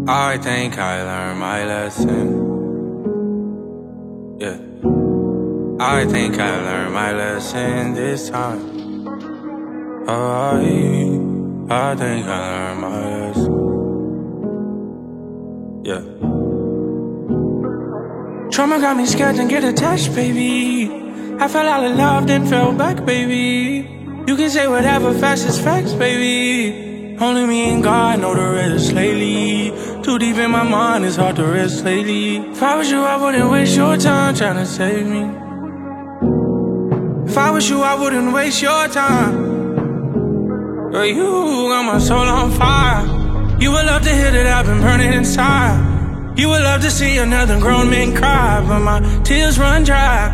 I think I learned my lesson. Yeah. I think I learned my lesson this time. I think I learned my lesson. Yeah. Trauma got me scared and get attached, baby. I fell out of love, then fell back, baby. You can say whatever, facts is facts, baby. Only me and God know the rest lately. Too deep in my mind, it's hard to rest lately. If I was you, I wouldn't waste your time trying to save me. If I was you, I wouldn't waste your time. Girl, you got my soul on fire. You would love to hear that I've been burning inside. You would love to see another grown man cry, but my tears run dry.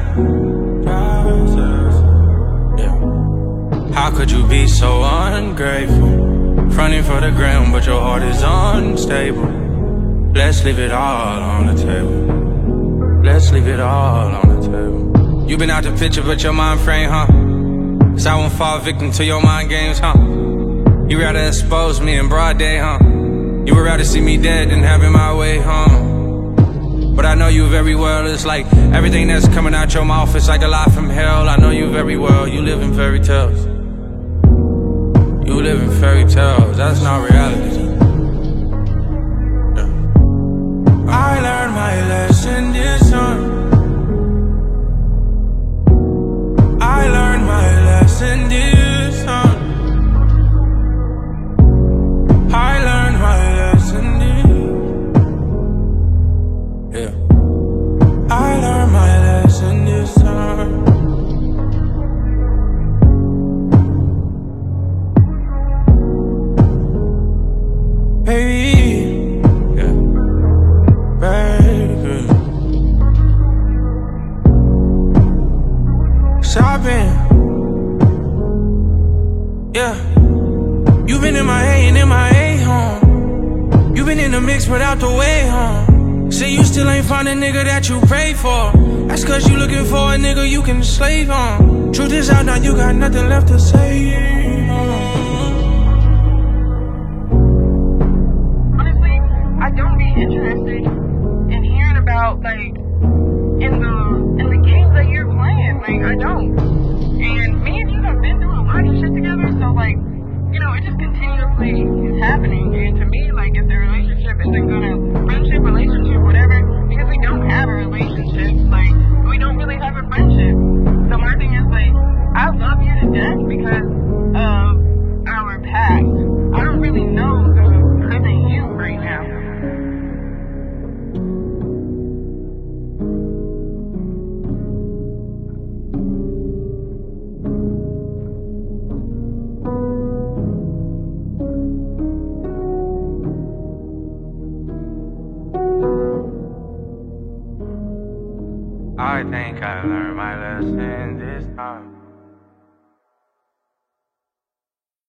Yeah. How could you be so ungrateful? Fronting for the gram, but your heart is unstable. Let's leave it all on the table. Let's leave it all on the table. You been out the picture, but your mind frame, huh? Cause I won't fall victim to your mind games, huh? You rather expose me in broad day, huh? You would rather see me dead than having my way, huh? But I know you very well. It's like everything that's coming out your mouth, it's like a lie from hell. I know you very well. You live in fairy tales. You live in fairy tales. That's not reality. Yeah. I learned my lesson this time. I learned my lesson this time. I learned my lesson this. Yeah. I learned my lesson this time. Baby, yeah, baby. Shopping, yeah. You been in my A and in my A home. You been in the mix without the way home. Say you still ain't found a nigga that you pray for. That's cause you looking for a nigga you can slave on. Truth is out now, you got nothing left to say. I don't be interested in hearing about like in the games that you're playing. Like I don't. And me and you have been through a lot of shit together, so like, you know, it just continuously is happening. And to me, like if the relationship isn't gonna friendship, relationship, whatever, because we don't have a relationship, like we don't really have a friendship. So my thing is like I love you to death because of our past. I don't really know the present you right now. I think I learned my lesson this time.